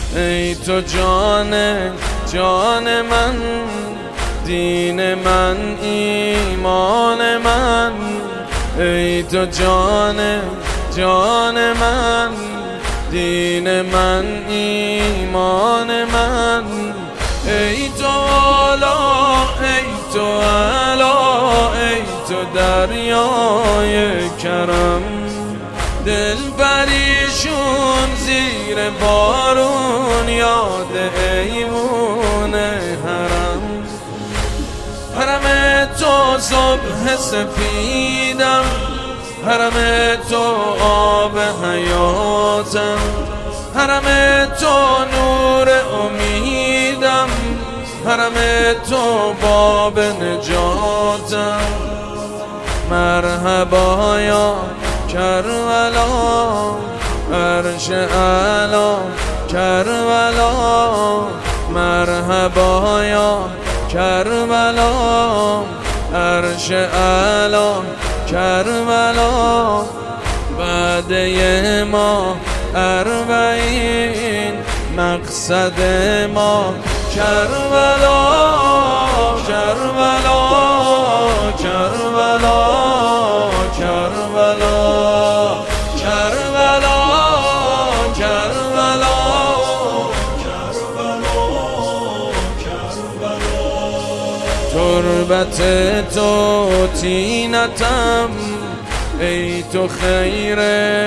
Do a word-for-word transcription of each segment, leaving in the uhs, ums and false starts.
ای تو جان جان من، دین من ایمان من. ای تو جان جان من، دین من ایمان من. ای تو والا ای تو علا، ای تو دریای کرم. دل بریشون زیر بارون، یاد ایمون حرم. حرم تو صبح سپیدم، حرم تو آب حیاتم. حرم تو نور امیدم، حرم تو باب نجاتم. مرحبا یا کربلا، عرش اعلا کربلا. مرحبا یا کربلا، عرش اعلا کربلا. وعده ما اربعین، مقصد ما کربلا. کربلا کربلا کربلا کربلا کربلا کربلا. تربت تو تینتم، ای تو خیر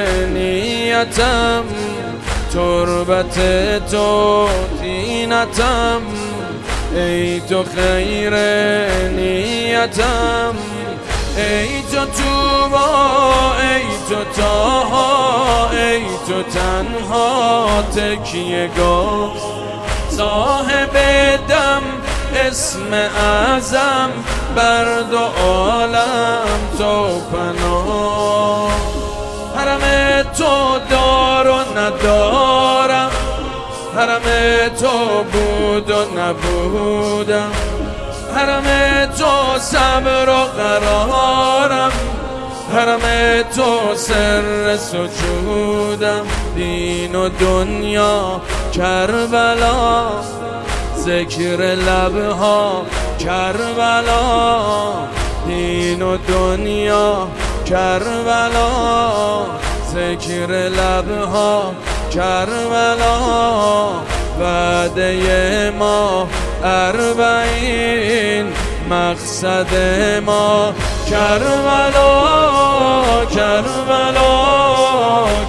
نیتم. تربت تو تینتم، ای تو خیر نیتم. ای تو توبا ای تو تاها، ای تو تنها تکیه گاه. صاحب دم اسم اعظم، بر دو عالم تو پناه. حرم تو دار و ندارم، حرم تو بود و نبودم. حرم تو صبر و قرارم، حرم تو سر سجودم. دین و دنیا کربلا، ذکر لبها کربلا. دین و دنیا کربلا، ذکر لبها کربلا. وعده ما اربعین، مقصد ما کربلا. کربلا